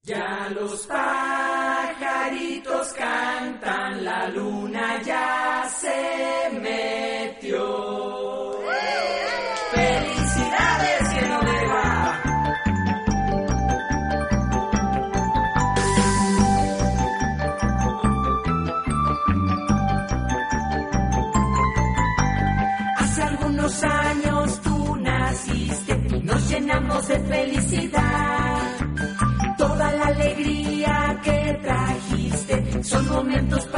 Ya los pajaritos cantan, la luna ya se metió. ¡Felicidades, Genoveva! Hace algunos años tú naciste y nos llenamos de felicidad. Toda la alegría que trajiste son momentos